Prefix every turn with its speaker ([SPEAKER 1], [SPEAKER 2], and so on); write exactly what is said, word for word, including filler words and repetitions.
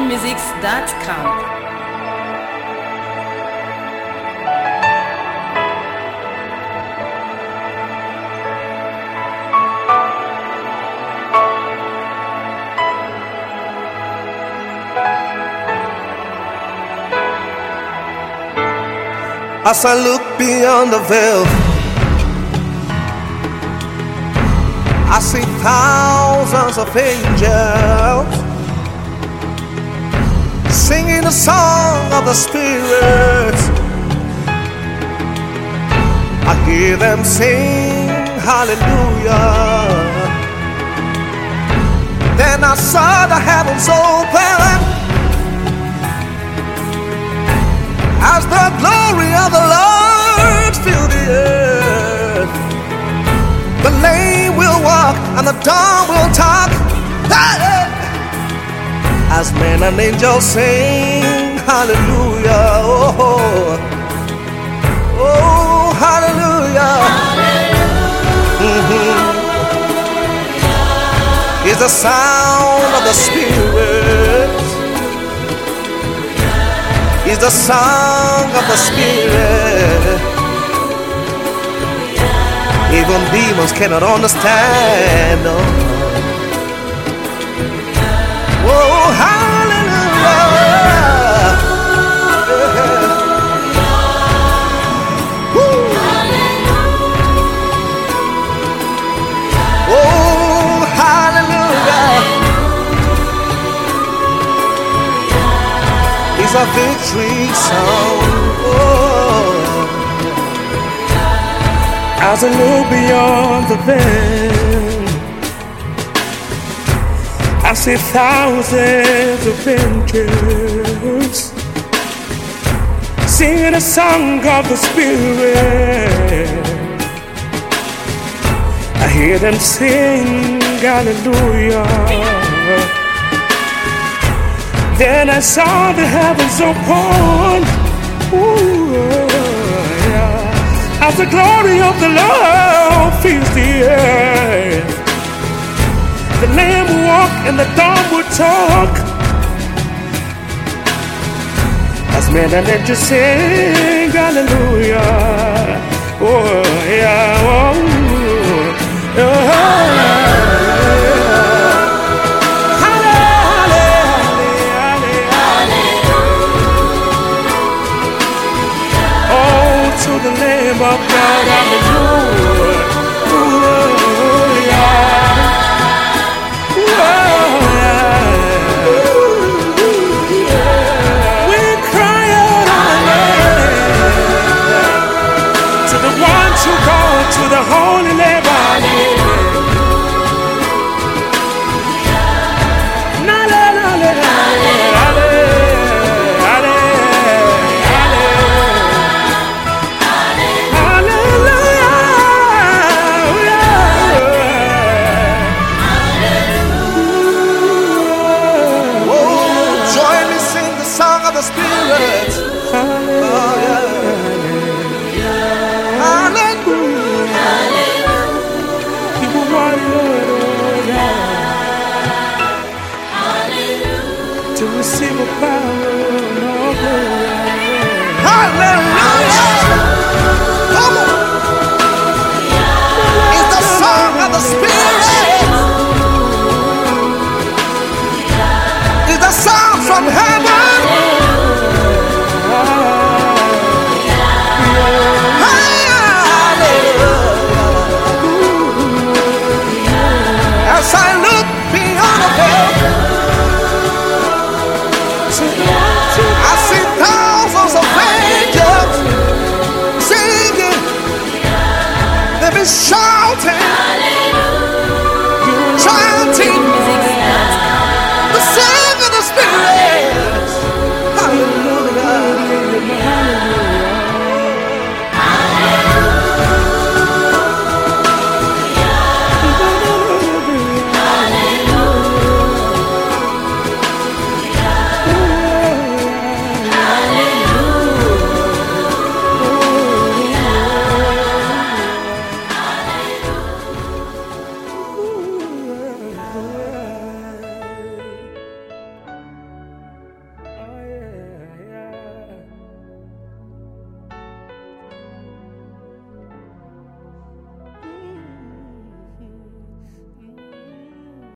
[SPEAKER 1] musics dot com.
[SPEAKER 2] As I look beyond the veil, I see thousands of angels singing the song of the Spirit. I hear them sing hallelujah. Then I saw the heavens open as the glory of the Lord filled the earth. The lame will walk and the dumb will talk, hey! As men and angels sing hallelujah. Oh, oh hallelujah, hallelujah. Mm-hmm. It's the sound of the Spirit. Is the song of the Spirit. Even demons cannot understand. Oh, oh hallelujah. Woo. Oh hallelujah. It's a victory song. Oh.
[SPEAKER 3] As I look beyond the veil, I see thousands of angels singing a song of the Spirit. I hear them sing hallelujah. Then I saw the heavens open, ooh, yeah, as the glory of the Lord fills the earth. The lame will walk and the dumb will talk, as men and angels sing hallelujah. Oh yeah, oh, oh. To the Lamb of God, hallelujah. Ooh, yeah. Ooh, yeah. Ooh, yeah. We cry out, hallelujah, to the one true God, to the Holy Lamb, hallelujah.
[SPEAKER 2] The Spirit. Oh, yeah. Hallelujah.
[SPEAKER 3] Hallelujah. To receive a power of
[SPEAKER 2] hallelujah. Come on. It's the song of the Spirit. It's the sound from heaven. As I look beyond the veil, I see thousands of angels singing, they've been shouting.